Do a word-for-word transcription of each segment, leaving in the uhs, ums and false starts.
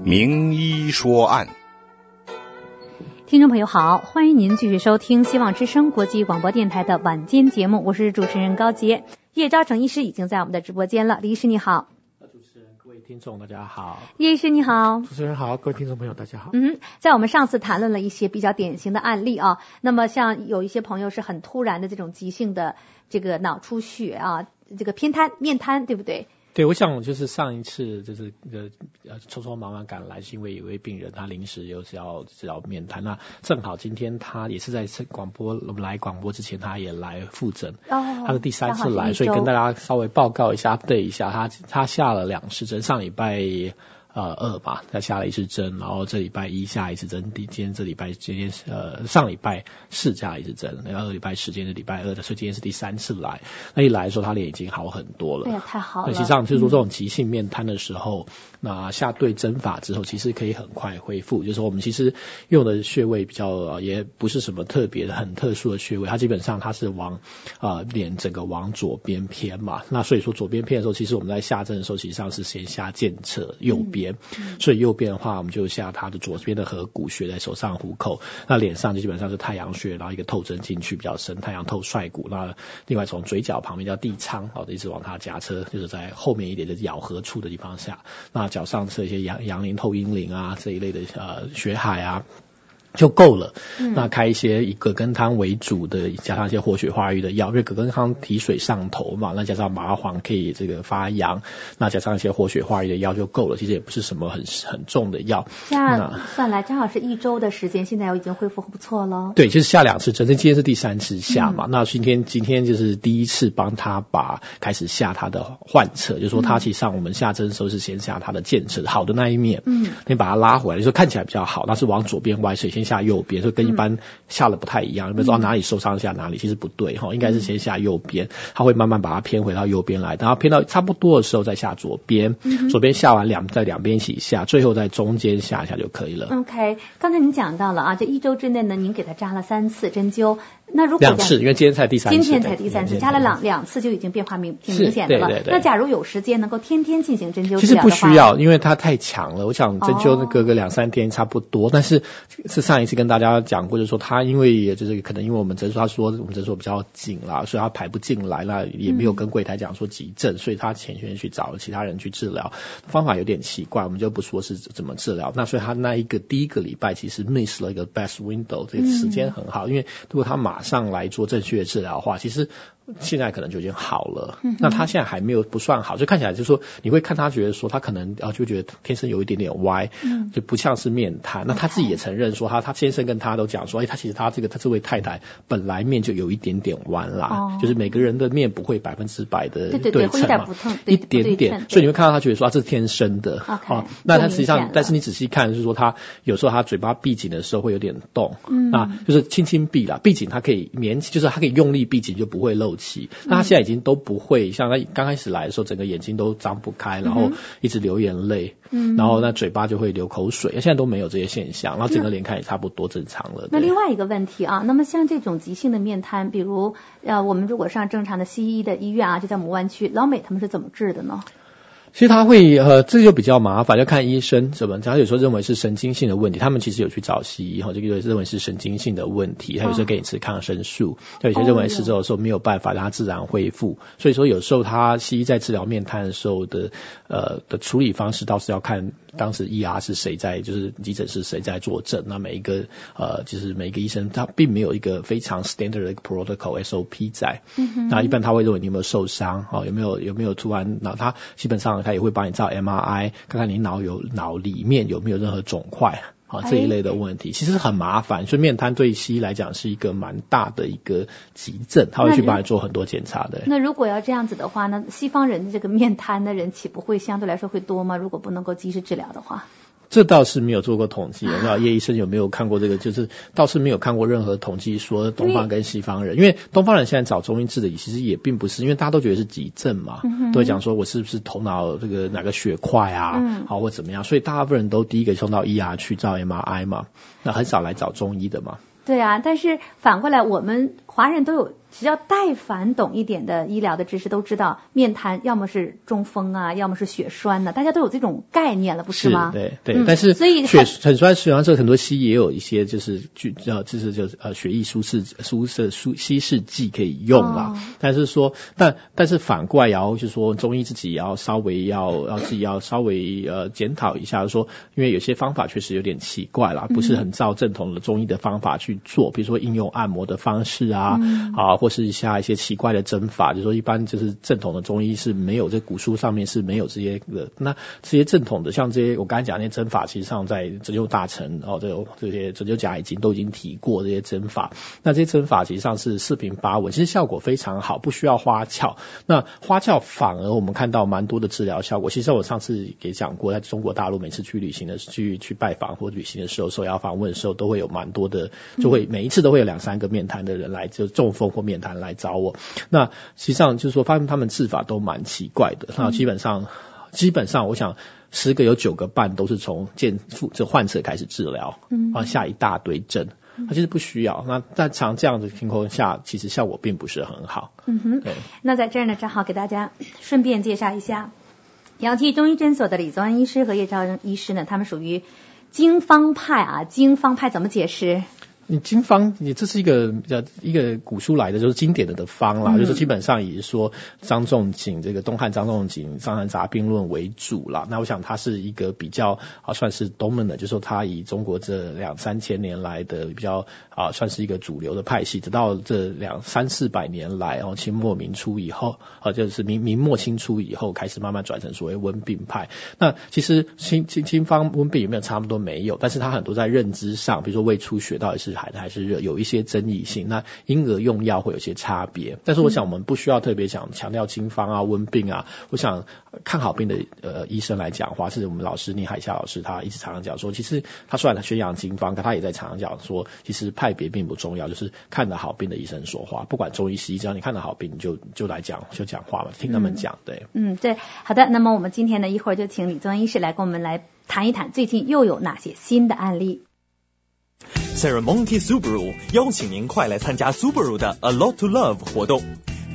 名医说案。 听众朋友好，欢迎您继续收听希望之声国际广播电台的晚间节目，我是主持人高洁。叶昭成医师已经在我们的直播间了，李医师你好。 主持人各位听众大家好。 叶医师你好。 主持人好，各位听众朋友大家好。 嗯，在我们上次谈论了一些比较典型的案例啊，那么像有一些朋友是很突然的这种急性的这个脑出血啊，这个偏瘫面瘫对不对？ 对，我想就是上一次就是呃呃匆匆忙忙赶来，是因为有位病人他临时又是要治疗面瘫，那正好今天他也是在广播我们来广播之前他也来复诊，哦，他的第三次来，所以跟大家稍微报告一下 update 一下，他他下了两次针，上礼拜呃二吧，他下了一次针，然后这礼拜一下一次针，今天这礼拜今天呃上礼拜四下一次针，然后礼拜十今天是礼拜二的，所以今天是第三次来。那一来的时候他脸已经好很多了， 对，太好了。 实际上就是说这种急性面瘫的时候，嗯、那下对针法之后，其实可以很快恢复。就是说我们其实用的穴位比较、呃、也不是什么特别的很特殊的穴位，它基本上它是往呃脸整个往左边偏嘛。那所以说左边偏的时候，其实我们在下针的时候，实际上是先下剑侧右边。嗯，所以右边的话我们就下他的左边的合谷穴在手上虎口，那脸上就基本上是太阳穴，然后一个透针进去比较深，太阳透率骨，那另外从嘴角旁边叫地仓，好的一直往它夹车，就是在后面一点的咬合处的地方下，那脚上是一些阳阳陵透阴陵啊这一类的呃血海啊就够了、嗯、那开一些以葛根汤为主的，加上一些活血化瘀的药，因为葛根汤提水上头嘛，那加上麻黄可以这个发阳，那加上一些活血化瘀的药就够了，其实也不是什么很很重的药。 这样算来正好是一周的时间，现在已经恢复不错了。 对，就是下两次针，今天是第三次下嘛、嗯、那今天今天就是第一次帮他把开始下他的患侧，就是说他其实上我们下针的时候是先下他的健侧好的那一面，嗯，你把它拉回来，就是看起来比较好，那是往左边歪，所以先下右边，就跟一般下的不太一样，有没有说哪里受伤下哪里，其实不对齁，应该是先下右边，他会慢慢把它偏回到右边来，然后偏到差不多的时候再下左边，嗯、左边下完两在两边一起下，最后在中间下一下就可以了。 OK， 刚才您讲到了啊，这一周之内呢，您给他扎了三次针灸，那如果两次，因为今天才第三次， 今天才第三次，加了两两次就已经变化明挺明显的了。对对对，那假如有时间能够天天进行针灸治疗的话，其实不需要，因为它太强了。我想针灸那个个两三天差不多，哦、但是是上一次跟大家讲过，就是说他因为也就是可能因为我们诊所他说我们诊所比较紧啦，所以他排不进来，那也没有跟柜台讲说急症，嗯、所以他前先去找了其他人去治疗，方法有点奇怪，我们就不说是怎么治疗。那所以他那一个第一个礼拜其实 miss 了一个 best window， 这个时间很好，嗯、因为如果他马上来做正确的治疗的话，其实现在可能就已经好了。嗯、那他现在还没有不算好，就看起来就是说你会看他觉得说他可能啊就觉得天生有一点点歪，嗯、就不像是面瘫。那他自己也承认说他他先生跟他都讲说，哎，他其实他这个他这位太太本来面就有一点点弯啦，哦、就是每个人的面不会百分之百的对称嘛，对对对，会一点不痛，一点点，所以你会看到他觉得说啊这是天生的。 Okay， 哦，那他实际上，但是你仔细看，就是说他有时候他嘴巴闭紧的时候会有点动，嗯，啊，就是轻轻闭啦，闭紧他可以勉，就是他可以用力闭紧就不会漏气。嗯、那他现在已经都不会，像他刚开始来的时候，整个眼睛都张不开，然后一直流眼泪，嗯，然后那嘴巴就会流口水，现在都没有这些现象，然后整个脸看也差不多正常了。 那另外一个问题啊，那么像这种急性的面瘫，比如呃，我们如果上正常的西医的医院啊，就在母湾区，老美他们是怎么治的呢？ 其实他会呃，这就比较麻烦，要看医生什么。他有时候认为是神经性的问题，他们其实有去找西医，哈，这个认为是神经性的问题。他有时候给你吃抗生素，他、哦、有些认为是有时候没有办法让它自然恢复。所以说有时候他西医在治疗面瘫的时候的呃的处理方式，倒是要看当时 E R 是谁在，就是急诊是谁在坐诊。那每一个呃，就是每一个医生他并没有一个非常 standard 的 protocol S O P 在。嗯、那一般他会认为你有没有受伤，哦，有没有有没有突然脑，他基本上他也会帮你照 M R I， 看看你脑有脑里面有没有任何肿块啊这一类的问题，其实很麻烦。所以面瘫对西医来讲是一个蛮大的一个急症，他会去帮你做很多检查的。 那如果要这样子的话，那西方人的这个面瘫的人岂不会相对来说会多吗？如果不能够及时治疗的话。 这倒是没有做过统计，不知道叶医生有没有看过这个，就是倒是没有看过任何统计说东方跟西方人，因为东方人现在找中医治理其实也并不是，因为大家都觉得是急症嘛，嗯、都会讲说我是不是头脑这个哪个血块啊，嗯、好或怎么样，所以大部分人都第一个送到 E R 去照 M R I 嘛，那很少来找中医的嘛。 对啊，但是反过来我们华人都有只要但凡懂一点的医疗的知识，都知道面瘫要么是中风啊，要么是血栓呢、啊，大家都有这种概念了，不是吗？ 是对对、 嗯， 但是所以血很栓血栓这很多西医也有一些就是去呃就是就是呃血液舒适舒适舒稀释剂可以用啦、哦，但是说但但是反过来也要就是说中医自己也要稍微要要自己要稍微呃检讨一下，说因为有些方法确实有点奇怪啦，不是很照正统的中医的方法去做，比如说应用按摩的方式啊、嗯、啊，或是下一些奇怪的针法，就是说一般就是正统的中医是没有，这古书上面是没有这些的。那这些正统的像这些我刚才讲那些针法，其实上在针灸大成哦，这这些针灸家已经都已经提过这些针法。那这些针法其实上是四平八稳，其实效果非常好，不需要花俏。那花俏反而我们看到蛮多的治疗效果。其实我上次也讲过，在中国大陆每次去旅行的去去拜访或旅行的时候，受邀访问的时候，都会有蛮多的，就会每一次都会有两三个面瘫的人来，就中风或面瘫来找我。那实际上就是说发现他们治法都蛮奇怪的，那基本上基本上我想十个有九个半都是从健复这患者开始治疗，嗯，啊下一大堆针，他其实不需要。那在常这样的情况下，其实效果并不是很好。 嗯哼，对。那在这儿呢，正好给大家顺便介绍一下，阳气中医诊所的李宗恩医师和叶兆医师呢，他们属于经方派啊。经方派怎么解释？ 你经方，你这是一个一个古书来的，就是经典的的方啦、嗯，就是基本上也是说张仲景这个东汉张仲景《伤寒杂病论》为主啦。那我想它是一个比较啊算是 dominant， 就是说它以中国这两三千年来的比较啊算是一个主流的派系，直到这两三四百年来哦，清末明初以后啊，就是明明末清初以后开始慢慢转成所谓温病派。那其实清清清方温病有没有差不多没有，但是它很多在认知上，比如说胃出血到底是还还是有一些争议性，那因而用药会有些差别。但是我想我们不需要特别讲强调经方啊温病啊，我想看好病的呃医生来讲话，是我们老师倪海夏老师他一直常常讲说，其实他虽然宣扬经方，可他也在常常讲说，其实派别并不重要，就是看得好病的医生说话，不管中医西医，只要你看得好病，你就就来讲就讲话嘛，听他们讲。对， 嗯，对，好的。那么我们今天呢，一会儿就请李宗恩医师来跟我们来谈一谈最近又有哪些新的案例。 Serramonte Subaru 邀请您快来参加 Subaru 的 A Lot to Love 活动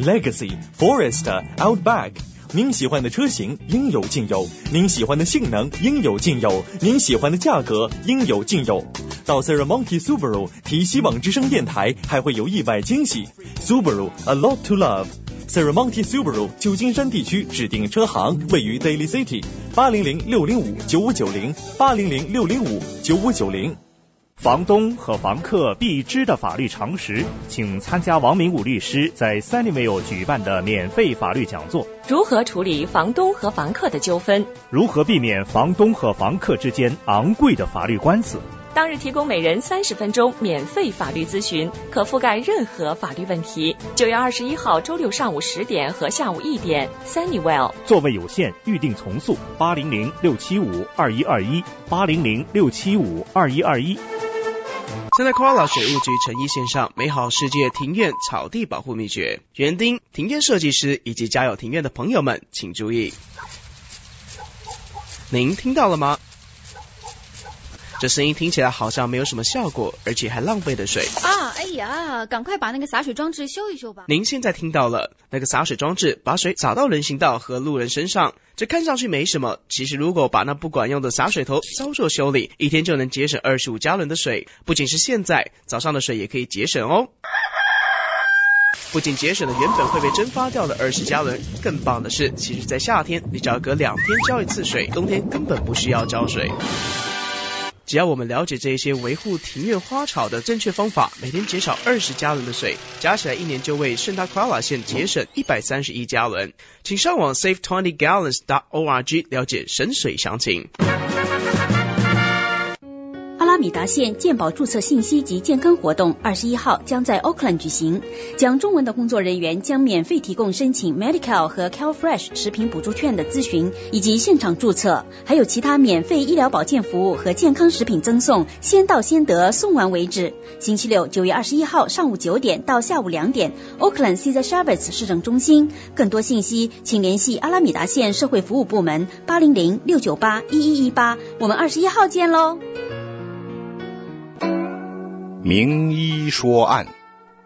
Legacy、Forester、Outback， 您喜欢的车型应有尽有，您喜欢的性能应有尽有，您喜欢的价格应有尽有。到 Serramonte Subaru 提希望之声电台还会有意外惊喜。 Subaru A Lot to Love Serramonte Subaru 旧金山地区指定车行，位于 Daly City， 八零零六零五九五九零 八零零六零五九五九零。 房东和房客必知的法律常识，请参加王明武律师在 Sunnyvale 举办的免费法律讲座。 如何处理房东和房客的纠纷？ 如何避免房东和房客之间昂贵的法律官司？ 当日提供每人三十分钟免费法律咨询，可覆盖任何法律问题。九月二十一号周六上午十点和下午一点 Sunnyvale。 座位有限，预定从速八零零六七五二一二一 八零零六七五二一二一。 Santa Clara 水务局诚意献上美好世界庭院草地保护秘诀。园丁、庭院设计师以及家有庭院的朋友们请注意，您听到了吗？这声音听起来好像没有什么效果，而且还浪费的水啊！哎呀，赶快把那个洒水装置修一修吧。 您现在听到了，那个洒水装置把水洒到人行道和路人身上，这看上去没什么，其实如果把那不管用的洒水头稍作修理，一天就能节省二十五加仑的水。不仅是现在，早上的水也可以节省哦。不仅节省了原本会被蒸发掉的二十加仑，更棒的是，其实在夏天你只要隔两天浇一次水，冬天根本不需要浇水。只要我们了解这些维护庭院花草的正确方法，每天减少二十加仑的水，加起来一年就为圣塔克拉拉县节省一百三十一加仑。请上网 save twenty gallons dot org 了解省水详情。 阿拉米达县健保注册信息及健康活动二十一号将在 Oakland 举行，讲中文的工作人员将免费提供申请 Medi-Cal 和 CalFresh 食品补助券的咨询以及现场注册，还有其他免费医疗保健服务和健康食品赠送，先到先得，送完为止。星期六九月二十一号上午九点到下午两点 Oakland Cesar Chavez 市政中心。更多信息请联系阿拉米达县社会服务部门八零零六九八一一一八。我们二十一号见喽。 名医说案。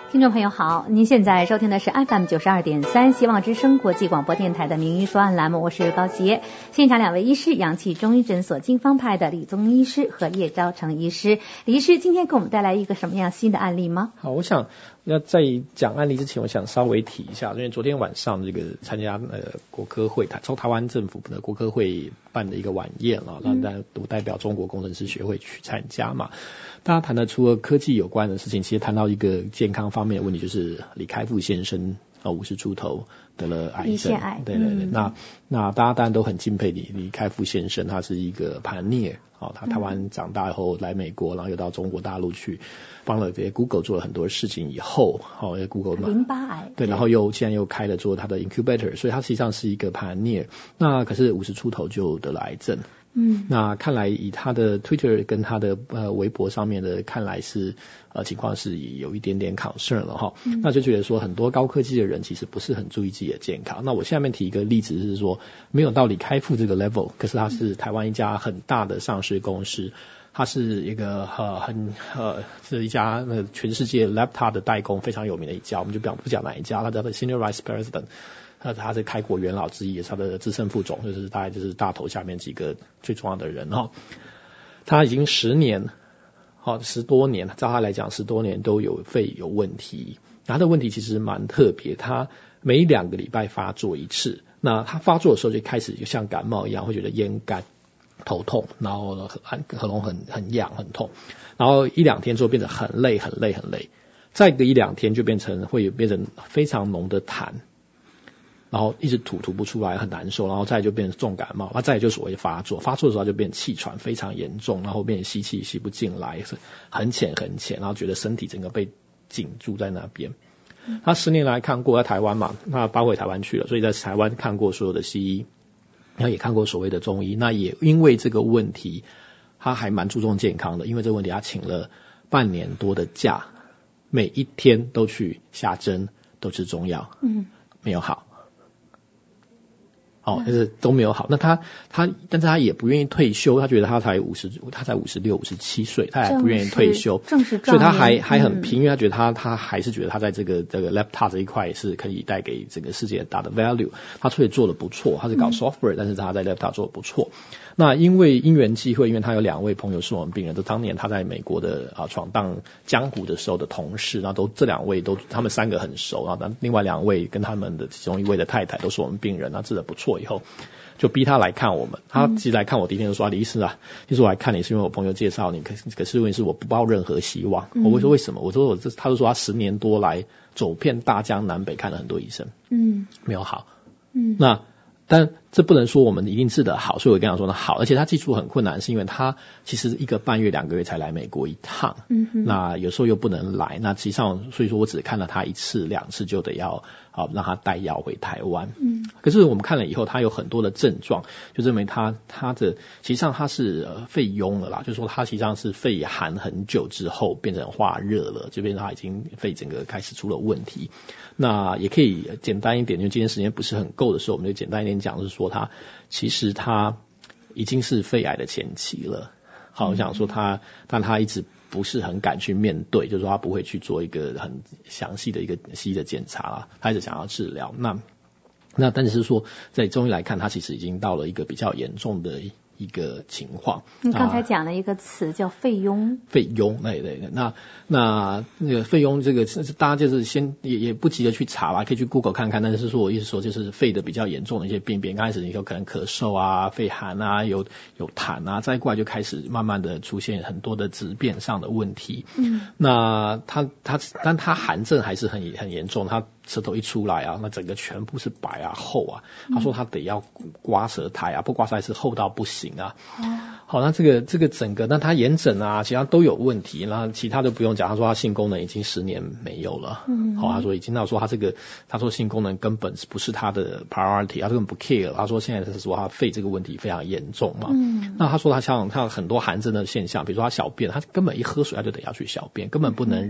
听众朋友好，您现在收听的是 F M 九十二点三希望之声国际广播电台的名医说案栏目，我是高杰。现场两位医师，阳气中医诊所经方派的李宗医师和叶昭成医师。李医师今天给我们带来一个什么样新的案例吗？ 好，我想要在讲案例之前，我想稍微提一下，因为昨天晚上这个参加呃国科会台，从台湾政府的国科会办的一个晚宴啊，让大家都代表中国工程师学会去参加嘛。大家谈的除了科技有关的事情，其实谈到一个健康方面的问题，就是李开复先生啊，五十出头得了癌症， 癌对对对。嗯、那那大家当然都很敬佩李李开复先生，他是一个 pioneer， 哦，他台湾长大以后来美国，然后又到中国大陆去帮了这些 Google 做了很多事情以后，哦，因为 Google 嘛， 淋巴癌， 对，然后又现在又开了做他的 incubator， 所以他实际上是一个 pioneer。那可是五十出头就得了癌症。嗯，那看来以他的 Twitter 跟他的呃微博上面的看来是呃情况是有一点点 concern 了哈、嗯，那就觉得说很多高科技的人其实不是很注意自己的健康。那我下面提一个例子是说，没有到李开复这个 level， 可是他是台湾一家很大的上市公司，他是一个呃很呃是一家呃全世界 laptop 的代工非常有名的一家，我们就不讲不讲哪一家，他叫做 Senior Vice President。他他是开国元老之一，也是他的资深副总，就是大概就是大头下面几个最重要的人哈。他已经十年，好十多年，照他来讲十多年都有肺有问题。他的问题其实蛮特别，他每两个礼拜发作一次。那他发作的时候就开始就像感冒一样，会觉得咽干、头痛，然后呢喉喉咙很很痒很痛，然后一两天之后变得很累很累很累，再隔一两天就变成会变成非常浓的痰。然后一直吐吐不出来，很难受，然后再就变成重感冒，那再就所谓发作，发作的时候就变气喘非常严重，然后变吸气吸不进来，很浅很浅，然后觉得身体整个被紧住在那边。他十年来看过在台湾嘛，那搬回台湾去了，所以在台湾看过所有的西医，那也看过所谓的中医，那也因为这个问题，他还蛮注重健康的，因为这个问题他请了半年多的假，每一天都去下针，都吃中药，嗯，没有好。哦，就是都没有好。那他他，但是他也不愿意退休，他觉得他才五十，他才五十六、五十七岁，他也不愿意退休， 正是所以他还还很拼，因为他觉得他他还是觉得他在这个这个 laptop 这一块是可以带给整个世界大的 value， 他所以做的不错，他是搞 software，、嗯、但是他在 laptop 做的不错。那因为因缘际会，因为他有两位朋友是我们病人，都当年他在美国的啊闯荡江湖的时候的同事，然后都这两位都他们三个很熟，然后另外两位跟他们的其中一位的太太都是我们病人，那治得不错以后，就逼他来看我们。他其实来看我第一天就说、啊、李医师啊，其实我来看你是因为我朋友介绍你，可是可是问题是我不抱任何希望。嗯、我会说为什么？我说我这，他就说他十年多来走遍大江南北看了很多医生，嗯，没有好，嗯，那。但这不能说我们一定治得好，所以我跟他说呢好，而且他技术很困难，是因为他其实一个半月两个月才来美国一趟，嗯哼，那有时候又不能来，那实际上所以说我只看了他一次两次就得要啊让他带药回台湾，嗯，可是我们看了以后，他有很多的症状，就认为他他的实际上他是呃肺痈了啦，就是说他实际上是肺寒很久之后变成化热了，就变成他已经肺整个开始出了问题。那也可以简单一点，因为今天时间不是很够的时候，我们就简单一点讲，就是说他其实他已经是肺癌的前期了。好，我想说他，但他一直不是很敢去面对，就是说他不会去做一个很详细的一个西医的检查啦，他一直想要治疗。那那但是说在中医来看，他其实已经到了一个比较严重的一个情况。 你刚才讲了一个词叫肺痈， 肺痈，对对对，那那那个肺痈这个大家就是先也也不急着去查啦，可以去 Google 看看。但是说我意思说，就是肺的比较严重的一些病变，刚开始你有可能咳嗽啊、肺寒啊、有有痰啊，再过来就开始慢慢的出现很多的质变上的问题。嗯，那他他但他寒症还是很很严重，他舌头一出来啊，那整个全部是白啊厚啊。他说他得要刮舌苔啊，不刮舌苔是厚到不行啊。哦，好，那这个这个整个，那他炎疹啊，其他都有问题，那其他都不用讲。他说他性功能已经十年没有了。嗯，好，他说已经到说他这个，他说性功能根本不是他的 priority， 他根本不 care。他说现在是说他肺这个问题非常严重嘛。嗯，那他说他像他很多寒症的现象，比如说他小便，他根本一喝水他就得要去小便，根本不能忍。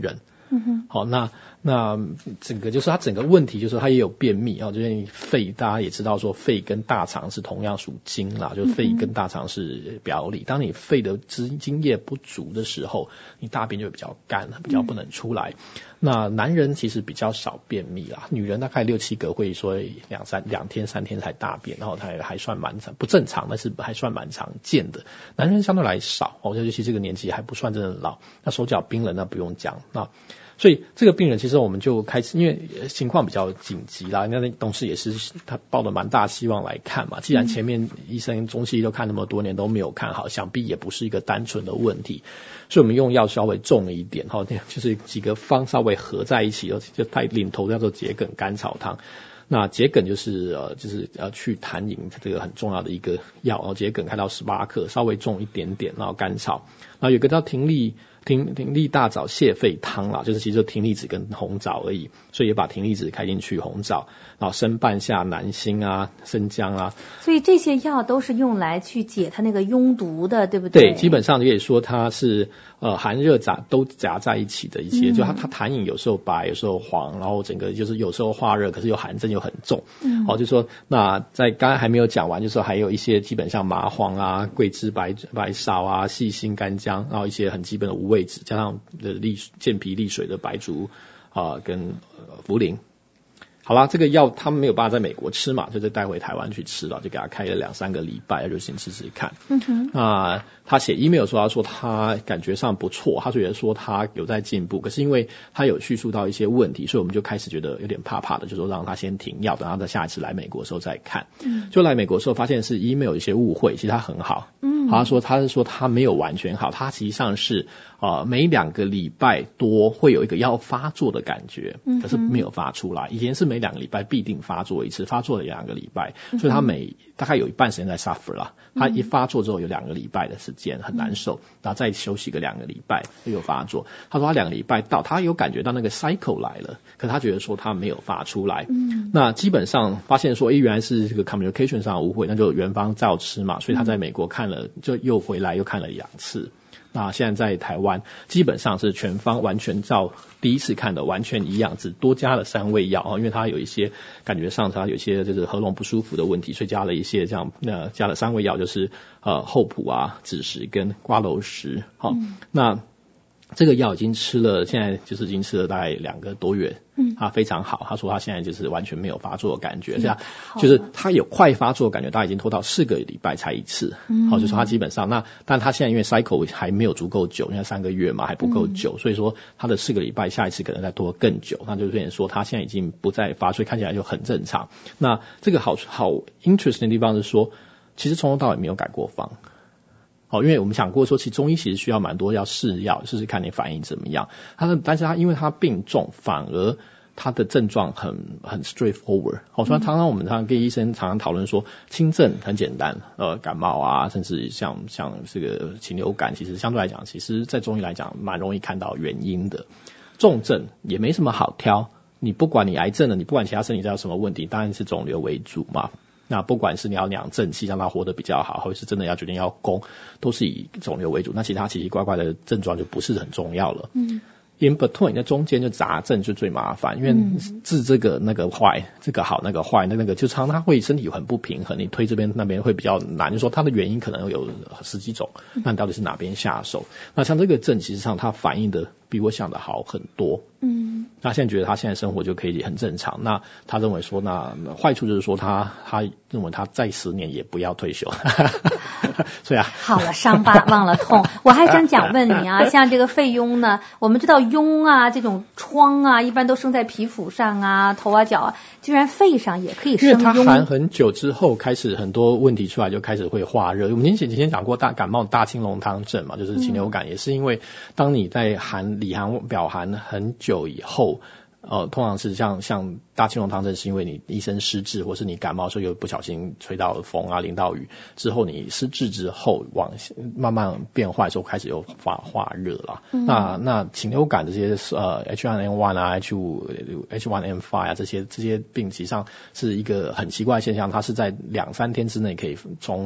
嗯哼， 好，那那整个就是它整个问题就是它也有便秘啊，就是肺大家也知道说肺跟大肠是同样属金啦，就是肺跟大肠是表里，当你肺的津液不足的时候，你大便就比较干，比较不能出来。嗯、那男人其实比较少便秘啦，女人大概六七个会说两三两天三天才大便，然后它还算蛮不正常，但是还算蛮常见的。男人相对来少，哦，尤其这个年纪还不算真的老，那手脚冰冷那不用讲，那所以这个病人其实我们就开始，因为情况比较紧急啦，那董事也是他抱了蛮大希望来看嘛。既然前面医生中西医都看那么多年都没有看好，想必也不是一个单纯的问题，所以我们用药稍微重一点哈，就是几个方稍微合在一起，就带领头叫做桔梗甘草汤。那桔梗就是呃就是呃去痰饮这个很重要的一个药，然后桔梗开到十八克，稍微重一点点，然后甘草，然后有个叫葶苈。葶葶苈大枣泻肺汤啦，就是其实就葶苈子跟红枣而已，所以也把葶苈子开进去，红枣，然后生半夏、南星啊、生姜啊。 所以这些药都是用来去解它那个痈毒的，对不对？ 对，基本上可以说它是呃寒热杂都夹在一起的一些，嗯、就它它痰饮有时候白，有时候黄，然后整个就是有时候化热，可是又寒症又很重。嗯，好、哦，就说那在刚才还没有讲完，就是说还有一些基本像麻黄啊、桂枝白白芍啊、细辛干姜，然后一些很基本的无味子，加上的利健脾利水的白术啊、呃、跟、呃、茯苓。好啦，这个药他们没有办法在美国吃嘛，就带回台湾去吃了，就给他开了两三个礼拜，就先吃吃看。嗯哼。那他写 email 说，他说他感觉上不错，他觉得说他有在进步，可是因为他有叙述到一些问题，所以我们就开始觉得有点怕怕的，就说让他先停药，等他在下一次来美国的时候再看。嗯。就来美国的时候发现是 email 有一些误会，其实他很好。嗯。他说他是说他没有完全好，他实际上是呃每两个礼拜多会有一个要发作的感觉，可是没有发出来。以前是每两个礼拜必定发作一次，发作了两个礼拜，所以他每大概有一半时间在 suffer 啦。他一发作之后有两个礼拜的时间很难受，然后再休息个两个礼拜又有发作。他说他两个礼拜到，他有感觉到那个 cycle 来了，可他觉得说他没有发出来。嗯，那基本上发现说，诶，原来是这个 communication 上的误会，那就原方照吃嘛，所以他在美国看了，就又回来又看了两次。那现在在台湾基本上是全方完全照第一次看的完全一样，只多加了三味药，因为他有一些感觉上他有一些就是喉咙不舒服的问题，所以加了一些这样那加了三味药，就是呃厚朴啊、枳实跟瓜蒌实。好、嗯，那这个药已经吃了，现在就是已经吃了大概两个多月，嗯，他非常好。他说他现在就是完全没有发作的感觉，这样、嗯、就是他有快发作的感觉，他已经拖到四个礼拜才一次。嗯，好，就是他基本上那，但他现在因为 cycle 还没有足够久，因为三个月嘛还不够久、嗯，所以说他的四个礼拜下一次可能再拖更久，那就变成说他现在已经不再发，所以看起来就很正常。那这个好好 interesting 的地方是说，其实从头到尾没有改过方。好，因为我们想过说，其实中医其实需要蛮多要试药，试试看你反应怎么样。他的，但是他因为他病重，反而他的症状很很 straightforward。好，所以常常我们常常跟医生常常讨论说，轻症很简单，呃，感冒啊，甚至像像这个禽流感，其实相对来讲，其实在中医来讲蛮容易看到原因的。重症也没什么好挑，你不管你癌症了，你不管其他身体上有什么问题，当然是肿瘤为主嘛。那不管是你要养正气让他活得比较好，或者是真的要决定要攻，都是以肿瘤为主，那其他奇奇怪怪的症状就不是很重要了。嗯，in between 在中间就杂症就最麻烦，因为治这个那个坏，这个好那个坏，那那个就常常会身体很不平衡，你推这边那边会比较难，就说它的原因可能有十几种，那你到底是哪边下手？那像这个症其实上它反应的比我想的好很多。嗯，那现在觉得他现在生活就可以很正常。那他认为说，那坏处就是说他他认为他再十年也不要退休。所以啊， 好了，伤疤忘了痛。我还想讲问你啊，像这个肺痈呢，我们知道痈啊这种疮啊，一般都生在皮肤上啊、头啊、脚啊，居然肺上也可以生痈。 因为它寒很久之后，开始很多问题出来，就开始会化热。我们前几天讲过大感冒大青龙汤症嘛，就是禽流感，嗯、也是因为当你在寒里寒表寒很久。久以后，呃，通常是像像大青龙汤症，是因为你医生失智，或是你感冒的时候又不小心吹到风啊、淋到雨之后，你失智之后往慢慢变坏的时候，开始有化化热了。嗯、那那禽流感这些呃 H 一 N 一 啊、H 五 H 一 N 五 啊这些这些病，实际上是一个很奇怪的现象，它是在两三天之内可以从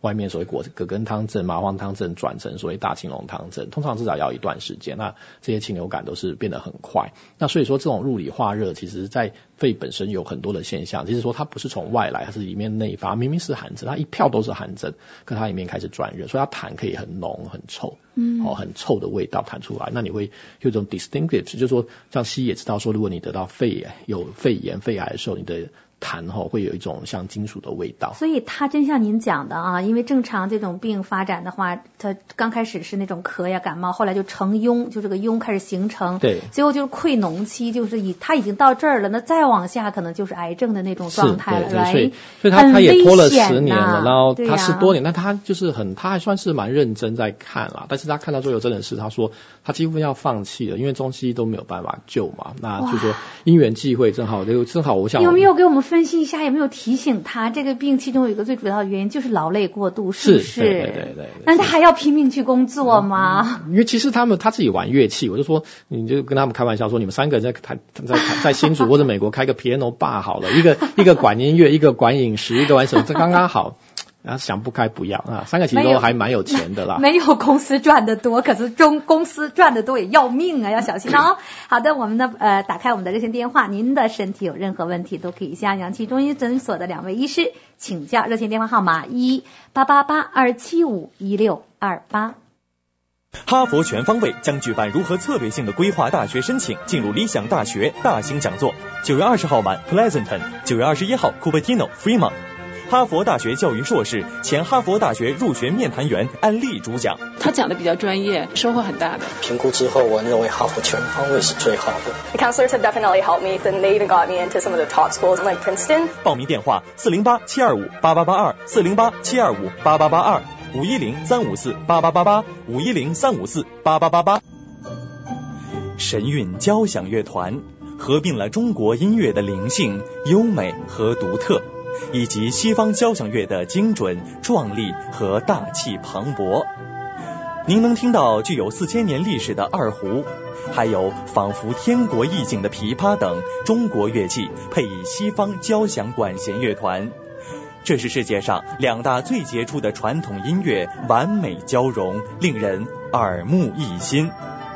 外面所谓果葛根汤症、麻黄汤症转成所谓大青龙汤症，通常至少要一段时间。那这些禽流感都是变得很快。那所以说这种入里化热，其实在肺本身有很多的现象，其实说它不是从外来，它是里面内发，明明是寒症，它一票都是寒症，可它里面开始转热，所以它痰可以很浓很臭，嗯，哦，很臭的味道弹出来，那你会有一种 distinctive， 就是说像西医也知道说，如果你得到肺有肺炎、肺癌的时候，你的痰吼会有一种像金属的味道。 所以它真像您讲的啊，因为正常这种病发展的话，它刚开始是那种咳呀感冒，后来就成痈，就这个痈开始形成， 对， 最后就是溃脓期，就是以它已经到这儿了，那再往下可能就是癌症的那种状态了， 对对，所以所以他他也拖了十年了，然后他十多年，但他就是很他还算是蛮认真在看啦，但是他看到最后真的是他说他几乎要放弃了，因为中西医都没有办法救嘛，那就说因缘际会正好就正好我想有没有给我们分析一下，有没有提醒他这个病其中有一个最主要的原因就是劳累过度，是不是？ 对对对 对, 对。 但他还要拼命去工作吗？ 嗯、因为其实他们他自己玩乐器，我就说你就跟他们开玩笑说，你们三个在在在在新竹或者美国开个 piano bar 好了，一个一个管音乐，一个管饮食，一个玩什么，这刚刚好。然后想不开不要啊，三个其实都还蛮有钱的啦。 没有公司赚得多，可是中公司赚得多也要命啊，要小心哦。好的，我们呢呃打开我们的热线电话，您的身体有任何问题都可以向阳气中医诊所的两位医师请教，热线电话号码一八八八二七五一六二八。 哈佛全方位将举办如何策略性的规划大学申请进入理想大学大型讲座，九月二十号晚 Pleasanton， 九月二十一号 Cupertino Fremont。哈佛大学教育硕士、前哈佛大学入学面谈员安利主讲， 他讲的比较专业，收获很大的。 评估之后，我认为哈佛全方位是最好的。 The counselors have definitely helped me, and they even got me into some of the top schools like Princeton. 报名电话：四零八七二五八八八二，四零八七二五八八八二，五一零三五四八八八八，五一零三五四八八八八。神韵交响乐团合并了中国音乐的灵性、优美和独特，以及西方交响乐的精准、壮丽和大气磅礴。您能听到具有四千年历史的二胡，还有仿佛天国意境的琵琶等中国乐器，配以西方交响管弦乐团。这是世界上两大最杰出的传统音乐完美交融，令人耳目一新。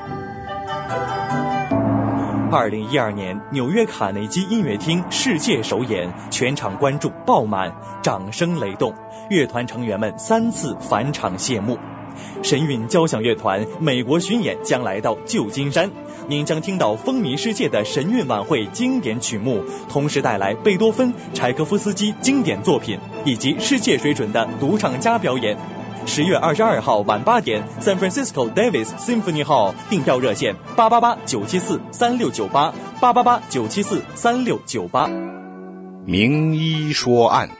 二零一二年纽约卡内基音乐厅世界首演，全场观众爆满，掌声雷动，乐团成员们三次返场谢幕。神韵交响乐团美国巡演将来到旧金山，您将听到风靡世界的神韵晚会经典曲目，同时带来贝多芬、柴可夫斯基经典作品以及世界水准的独唱家表演。十月二十二号晚八点 ，San Francisco Davis Symphony Hall， 订票热线八八八九七四三六九八八八八九七四三六九八。 名医说案。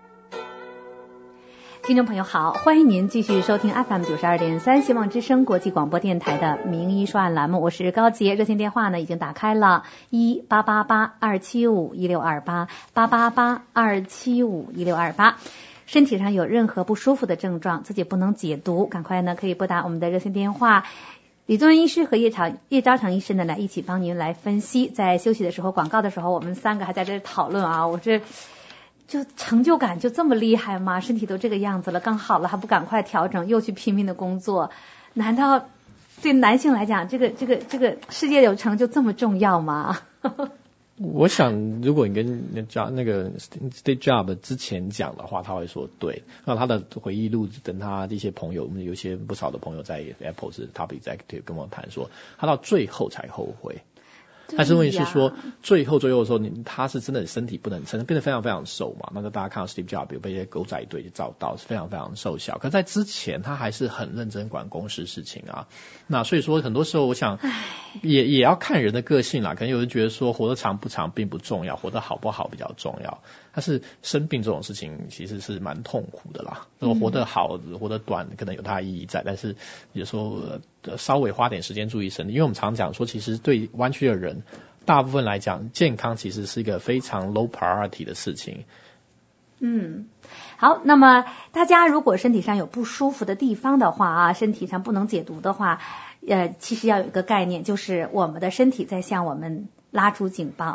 听众朋友好，欢迎您继续收听 F M 九十二点三希望之声国际广播电台的名医说案栏目，我是高杰，热线电话呢已经打开了一八八八二七五一六二八八八八二七五一六二八。身体上有任何不舒服的症状，自己不能解读，赶快呢可以拨打我们的热线电话。李宗仁医师和叶朝叶昭成医师呢来一起帮您来分析。在休息的时候，广告的时候，我们三个还在这讨论啊，我这就成就感就这么厉害吗？身体都这个样子了，刚好了还不赶快调整，又去拼命的工作，难道对男性来讲，这个这个这个世界有成就这么重要吗？ 我想，如果你跟那个 Steve Jobs 之前讲的话，他会说对。那他的回忆录，等他的一些朋友，我们有些不少的朋友在 Apple 是 Top Executive 跟我谈说，他到最后才后悔。但是问题是说，最后最后的时候，你他是真的身体不能撑，变得非常非常瘦嘛。那个大家看到 Steve Jobs 有被一些狗仔队照到，是非常非常瘦小。可在之前，他还是很认真管公司事情啊。那所以说，很多时候我想也也要看人的个性啦。可能有人觉得说，活得长不长并不重要，活得好不好比较重要。但是生病这种事情其实是蛮痛苦的啦。如果活得好、活得短，可能有它的意义在，但是有时候、呃、稍微花点时间注意身体，因为我们常讲说，其实对湾区的人，大部分来讲，健康其实是一个非常 low priority 的事情。 嗯，好，那么大家如果身体上有不舒服的地方的话啊，身体上不能解读的话，呃，其实要有一个概念，就是我们的身体在向我们拉出警报。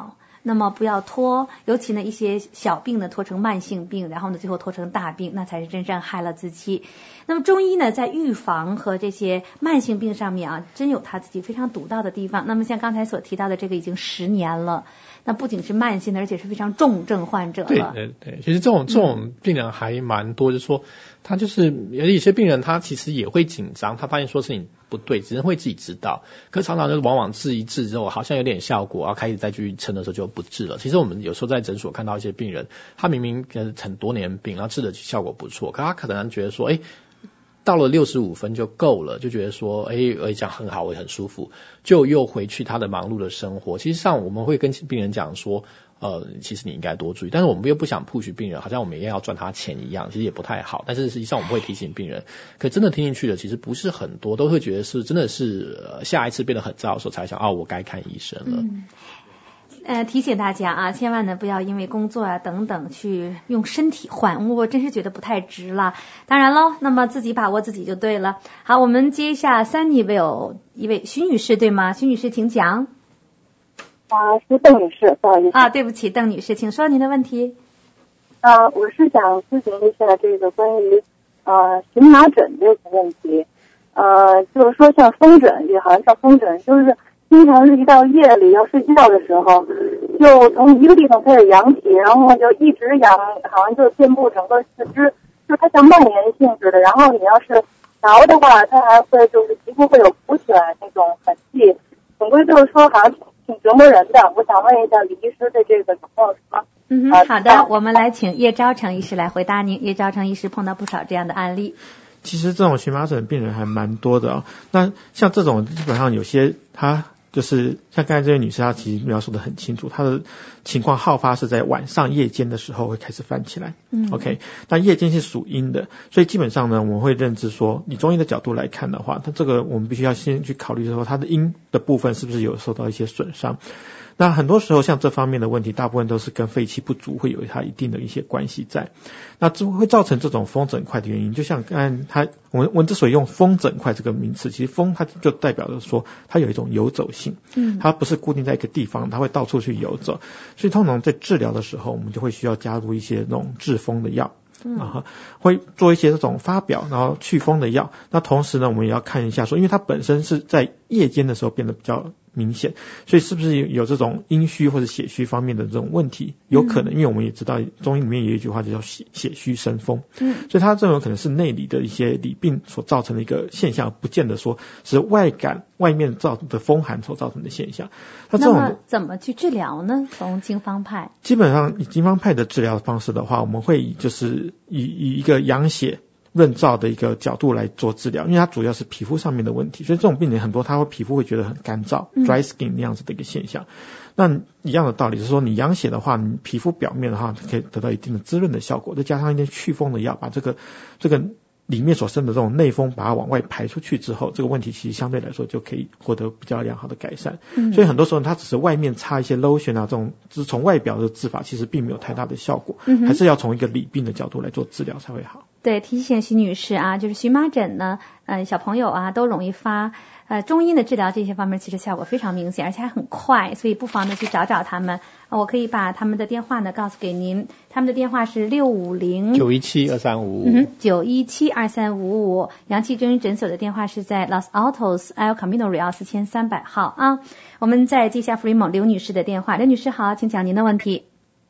那么不要拖，尤其呢一些小病呢拖成慢性病，然后呢最后拖成大病，那才是真正害了自己。那么中医呢在预防和这些慢性病上面啊，真有他自己非常独到的地方。那么像刚才所提到的这个已经十年了，那不仅是慢性的，而且是非常重症患者了。 对对对，其实这种这种病人还蛮多，就是说他就是有一些病人他其实也会紧张，他发现说事情不对，只是会自己知道，可是常常就是往往治一治之后好像有点效果，然后开始再继续撑的时候就不治了。其实我们有时候在诊所看到一些病人，他明明很多年病，然后治的效果不错，可他可能觉得说，哎，到了六十五分就够了，就觉得说，哎，我讲很好，我也很舒服，就又回去他的忙碌的生活。其实上我们会跟病人讲说，呃，其实你应该多注意，但是我们又不想 push 病人，好像我们也要赚他钱一样，其实也不太好。但是实际上我们会提醒病人，可真的听进去的其实不是很多，都会觉得是真的是、呃、下一次变得很糟的时候才想，哦，我该看医生了。 嗯呃，提醒大家啊，千万呢不要因为工作啊等等去用身体换物，我真是觉得不太值了。当然喽，那么自己把握自己就对了。好，我们接一下Sunnyvale一位徐女士，对吗？徐女士，请讲。 啊，是邓女士，不好意思。 啊，对不起，邓女士，请说您的问题。 啊，我是想咨询一下这个关于呃荨麻疹这个问题。呃，就是说像风疹，也好像叫风疹，就是经常是一到夜里要睡觉的时候，就从一个地方开始痒起，然后就一直痒，好像就遍布整个四肢，就它像蔓延性质的。然后你要是挠的话，它还会就是皮肤会有浮起来那种痕迹。总归就是说好像挺折磨人的。我想问一下李医师对这个有没有什么？ 嗯哼，好的，我们来请叶昭成医师来回答您。叶昭成医师碰到不少这样的案例。 其实这种荨麻疹病人还蛮多的啊、哦。那像这种基本上有些他就是像刚才这位女士，她其实描述的很清楚，她的情况好发是在晚上夜间的时候会开始翻起来。嗯 ，OK， 那夜间是属阴的，所以基本上呢，我们会认知说，以中医的角度来看的话，它这个我们必须要先去考虑说，它的阴的部分是不是有受到一些损伤。那很多时候像这方面的问题，大部分都是跟肺气不足会有它一定的一些关系在。那这会造成这种风疹块的原因，就像刚才它我们我们之所以用风疹块这个名词，其实风它就代表着说它有一种游走性，嗯，它不是固定在一个地方，它会到处去游走。所以通常在治疗的时候，我们就会需要加入一些那种治风的药。嗯，然后会做一些这种发表然后祛风的药。那同时呢，我们也要看一下说，因为它本身是在夜间的时候变得比较明显，所以是不是有这种阴虚或者血虚方面的这种问题？有可能，因为我们也知道中医里面有一句话就叫血血虚生风，嗯，所以它这种可能是内里的一些里病所造成的一个现象，不见得说是外感外面造的风寒所造成的现象。那这种那么怎么去治疗呢？从经方派， 基本上以经方派的治疗方式的话，我们会以就是以以一个养血润燥的一个角度来做治疗，因为它主要是皮肤上面的问题，所以这种病人很多他会皮肤会觉得很干燥、嗯、dry skin 那样子的一个现象。那一样的道理是说，你养血的话，你皮肤表面的话可以得到一定的滋润的效果，再加上一点祛风的药，把这个这个里面所生的这种内风把它往外排出去之后，这个问题其实相对来说就可以获得比较良好的改善。嗯，所以很多时候它只是外面擦一些 lotion 啊，这种就是从外表的治法其实并没有太大的效果，嗯，还是要从一个里病的角度来做治疗才会好。 对，提醒徐女士啊，就是荨麻疹呢，呃，小朋友啊都容易发，呃，中医的治疗这些方面其实效果非常明显，而且还很快，所以不妨的去找找他们。我可以把他们的电话呢告诉给您，他们的电话是六五零九一七二三五五， 嗯，九一七二三五五。阳气中医诊所的电话是在 Los Altos El Camino Real 四千三百号啊。我们再接下 Fremont 刘女士的电话，刘女士好，请讲您的问题。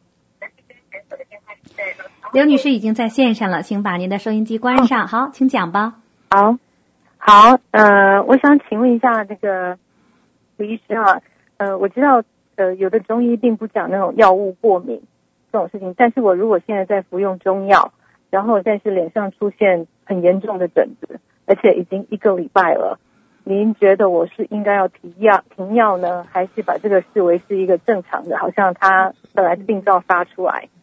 刘女士已经在线上了，请把您的收音机关上。好，请讲吧。 好，好，呃，我想请问一下那个李医师啊，呃，我知道呃有的中医并不讲那种药物过敏这种事情，但是我如果现在在服用中药，然后但是脸上出现很严重的疹子，而且已经一个礼拜了，您觉得我是应该要停药停药呢，还是把这个视为是一个正常的，好像他本来是病灶发出来？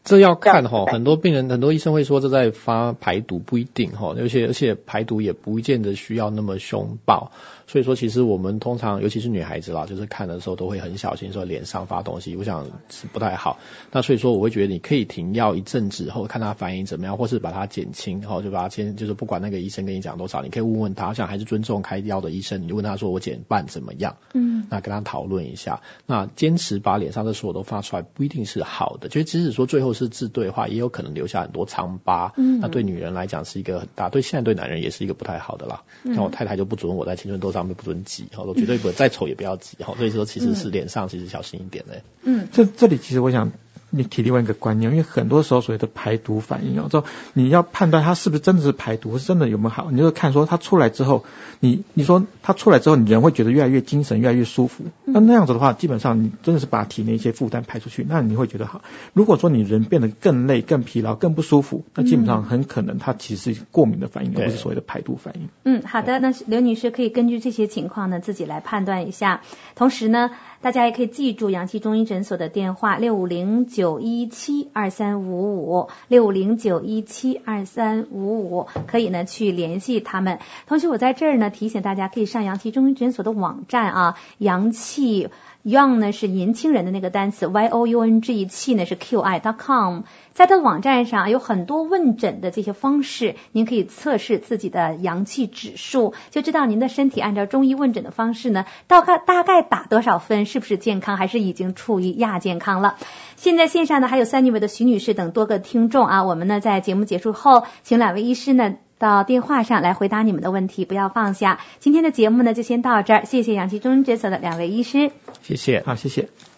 这要看哈，很多病人很多医生会说这在发排毒，不一定哈，而且而且排毒也不见得需要那么凶暴，所以说其实我们通常尤其是女孩子啦，就是看的时候都会很小心，说脸上发东西，我想是不太好。那所以说我会觉得你可以停药一阵子后看他反应怎么样，或是把它减轻，然后就把它先就是不管那个医生跟你讲多少，你可以问问他，我想还是尊重开药的医生，你就问他说我减半怎么样，嗯，那跟他讨论一下。那坚持把脸上的所有都发出来不一定是好的，就即使说最后是治对的话，也有可能留下很多疮疤，嗯，那对女人来讲是一个很大，对现在对男人也是一个不太好的啦。那、嗯、我太太就不准我在青春痘上面不准挤，我绝对不再丑也不要挤，所以说其实是脸上其实小心一点的。 嗯，这这里其实我想你提另外一个观念，因为很多时候所谓的排毒反应，之后你要判断它是不是真的是排毒，是真的有没有好，你就看说它出来之后，你你说它出来之后，你人会觉得越来越精神，越来越舒服。那那样子的话，基本上你真的是把体内一些负担排出去，那你会觉得好。如果说你人变得更累、更疲劳、更不舒服，那基本上很可能它其实是过敏的反应，而不是所谓的排毒反应。 嗯，好的，那刘女士可以根据这些情况呢，自己来判断一下。同时呢，大家也可以记住阳气中医诊所的电话六五零九一七二三五五六五零九一七二三五五，可以呢去联系他们。同时我在这儿呢提醒大家，可以上阳气中医诊所的网站啊，阳气 young 呢是年轻人的那个单词 y o u n g， 气呢是 q i dot com， 在它的网站上有很多问诊的这些方式，您可以测试自己的阳气指数，就知道您的身体按照中医问诊的方式呢，大概大概打多少分，是不是健康，还是已经处于亚健康了。现在线上呢还有三女委的徐女士等多个听众啊，我们呢在节目结束后，请两位医师呢到电话上来回答你们的问题，不要放下。今天的节目呢就先到这儿，谢谢阳气中医诊所的两位医师， 谢谢， 好，谢谢。